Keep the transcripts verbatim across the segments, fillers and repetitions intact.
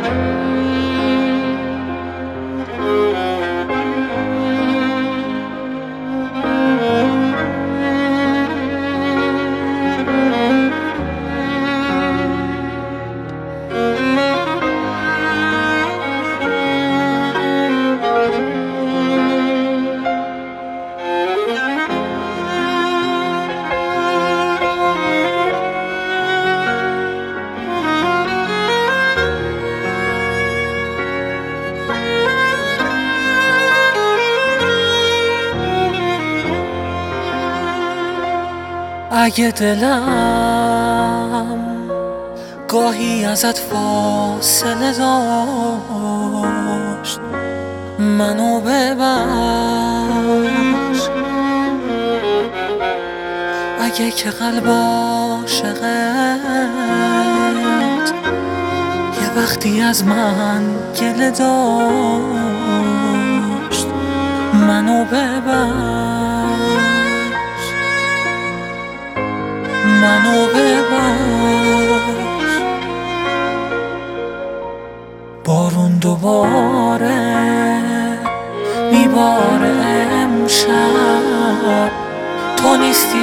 اگه دلم گاهی ازت فاصله داشت، منو ببخش. اگه که قلب عاشقت یه وقتی از من گله داشت، منو ببخش، منو ببخش. بارون دوباره میباره امشب، تو نیستی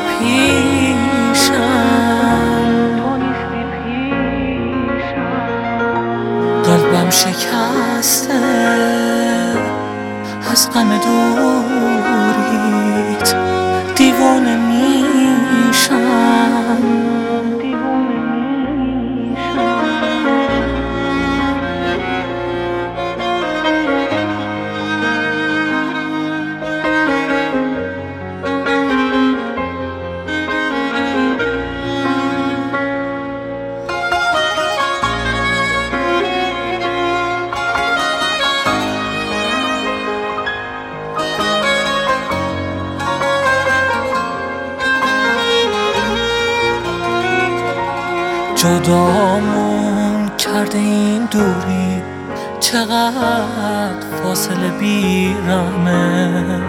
پیشم، قلبم شکسته از غم دوریت، دیوانه میشم. جدامون کرده این دوری، چقدر فاصله بیرمه.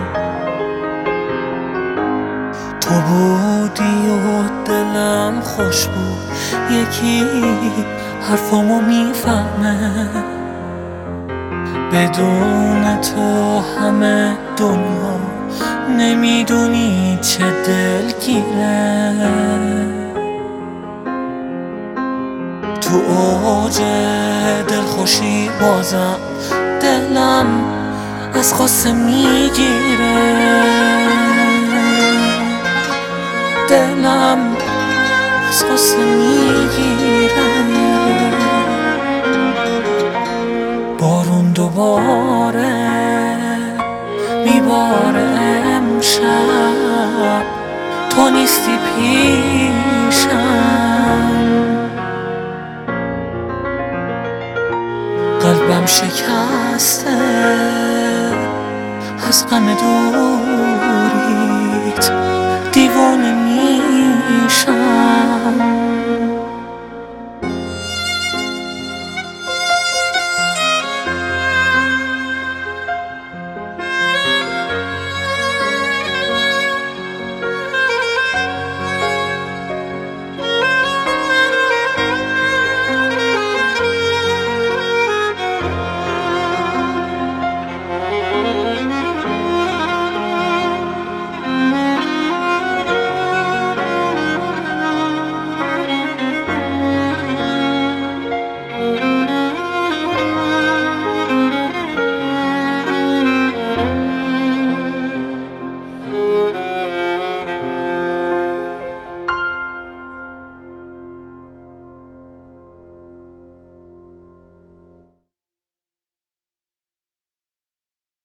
تو بودی و دلم خوش بود، یکی حرفامو میفهمه. بدون تو همه دنیا نمیدونی چه دلگیره. تو اوج دلخوشی بازم دلم از غصه میگیره، دلم از غصه میگیره. بارون دوباره میباره امشب، تو نیستی پیشم، قلبم شکسته از غم دوریت، دیوانه میشم.